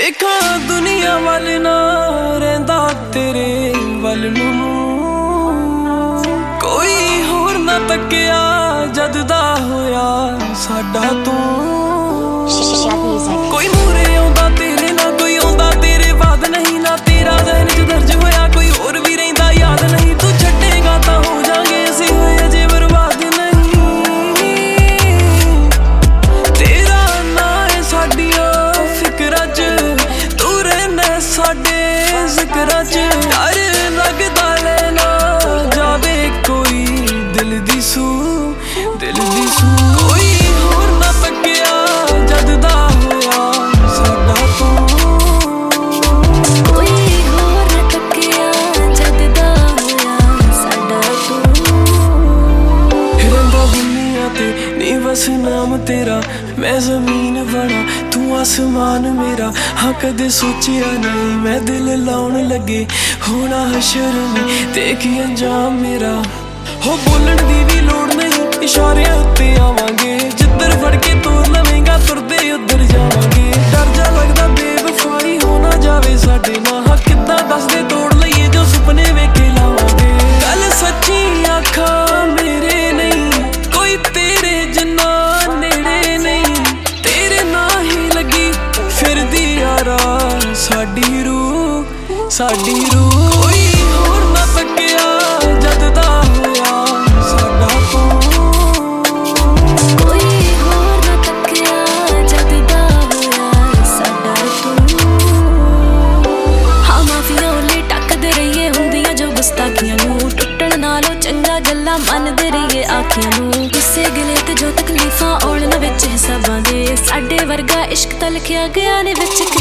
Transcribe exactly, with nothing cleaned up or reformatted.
देखा दुनिया वाल ना रहिंदा तेरे वल नूं, कोई होर ना तकिया जद दा होया साडा तूं। कोई मूरे आउंदा तेरे ना कोई आउंदा तेरे बाद नहीं, ना तेरा ज़हन च दर्ज होया कोई होर भी रहिंदा याद नहीं। तू छड्डेगा तां हो जांगे असीं होए अजे बर्बाद नहीं। तेरा नां है साडियां फिकरां च, तू रहना साडे जिकरां च। डर लगदा लेना जावे कोई दिल दी सू, दिल दी सू। कोई होर ना तकिया जद दा होया साडा तूं, कोई होर ना तकिया जद दा होया साडा तूं। रहिंदा दुनिया ते नी बस नाम तेरा, मैं जमीन बना तू आसमान मेरा। हाँ कदे सोचिया नहीं मैं दिल लाउन लगे होना हशर में देखी अंजाम मेरा। हो बोलन दी भी लोड़ नहीं इशारियां उत्ते आवांगे, जिधर फड़ के तोर लवेंगा तुरदे उधर जावांगे। डर जा लगदा बेवफाई हो ना जावे साडे नाल, हाँ किद्दां दसदे तोड़ लईए जो सुपने वेखे लावांगे। गल सच्ची आखां मेरे नहीं कोई तेरे जिन्ना नेड़े नहीं, तेरे नां ही लगी फिरदी यारा साडी रूह, साडी रूह। कोई होर ना तकिया जद दा होया साडा तूं, कोई होर ना तकिया जद दा होया साडा तूं। हाँ माफिया ओले टकदे रहिए हुंदियां जो गुस्ताखियां नूं, टुटण नालों चंगा गल्लां मनदे रहिए आखियां नूं। किसे गिले ते जो तकलीफां आउण ना विच हिसाबां दे, साडे वर्गा इश्क तां लिखिया गया ने विच